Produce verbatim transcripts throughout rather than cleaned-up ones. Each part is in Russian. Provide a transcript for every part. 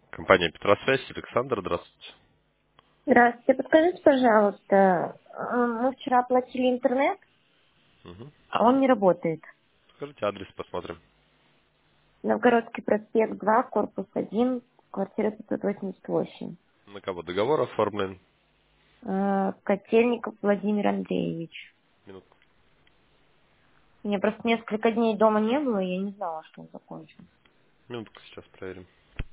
Компания Петросвязь, Александр, здравствуйте. Здравствуйте, подскажите, пожалуйста, э, мы вчера оплатили интернет, Мгм. а он не работает. Скажите адрес, посмотрим. Новгородский проспект два, корпус один, квартира пятьсот восемьдесят восемь. На кого договор оформлен? Э, Котельников Владимир Андреевич. Минутку. У меня просто несколько дней дома не было, и я не знала, что он закончен. Минутку, сейчас проверим.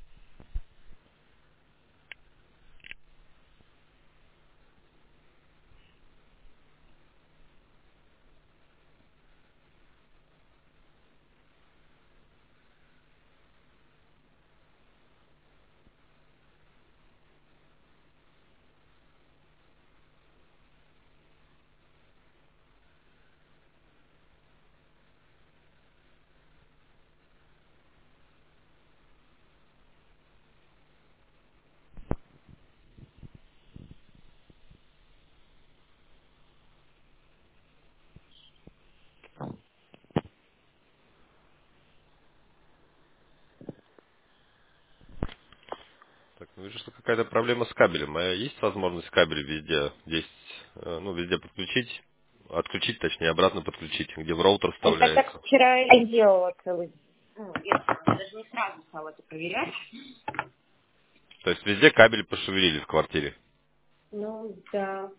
Так, ну вижу, что какая-то проблема с кабелем. А есть возможность кабель везде, здесь, э, ну, везде подключить, отключить, точнее, обратно подключить, где в роутер Это так вставляется. вчера я делала целый. Ну, я даже не сразу стала это проверять. То есть везде кабель пошевелили в квартире. Ну, да.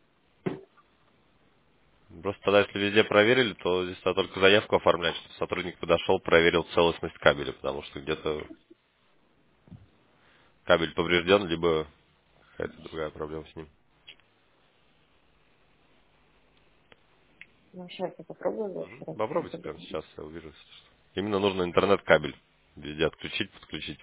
Просто тогда, если везде проверили, то здесь надо только заявку оформлять, чтобы сотрудник подошел, проверил целостность кабеля, потому что где-то кабель поврежден, либо какая-то другая проблема с ним. Ну, сейчас я попробую еще Мгм. раз. Попробуйте Это прямо сейчас, я увижу. Что именно нужно интернет-кабель везде отключить, подключить.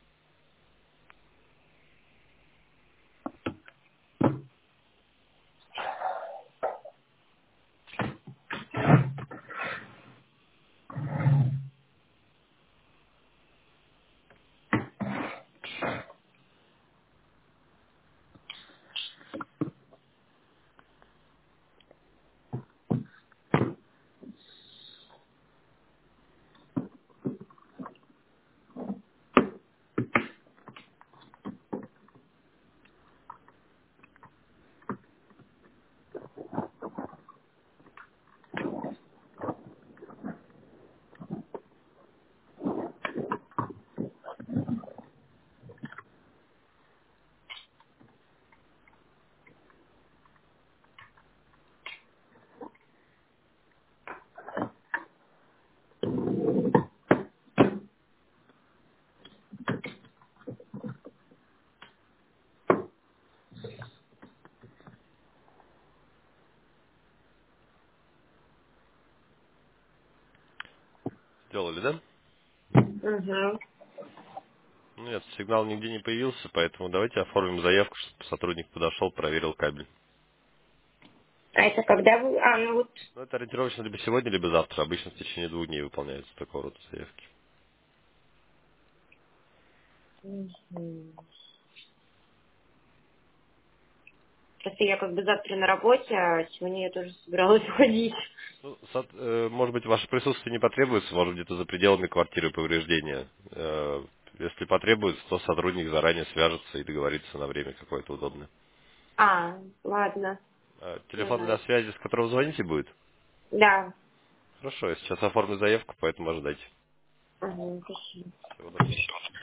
Сделали, да? Угу. Ну, нет, сигнал нигде не появился, поэтому давайте оформим заявку, чтобы сотрудник подошел, проверил кабель. А это когда вы... А, ну вот... Ну, это ориентировочно либо сегодня, либо завтра. Обычно в течение двух дней выполняются такого рода заявки. Мгм. Просто я как бы завтра на работе, а сегодня я тоже собиралась уходить. Ну, сот- э, может быть, ваше присутствие не потребуется, может, где-то за пределами квартиры повреждения. Э, Если потребуется, то сотрудник заранее свяжется и договорится на время какое-то удобное. А, ладно. А телефон для Угу. связи, с которого звоните, будет? Да. Хорошо, я сейчас оформлю заявку, поэтому ожидайте. Угу, спасибо. Всего доброго.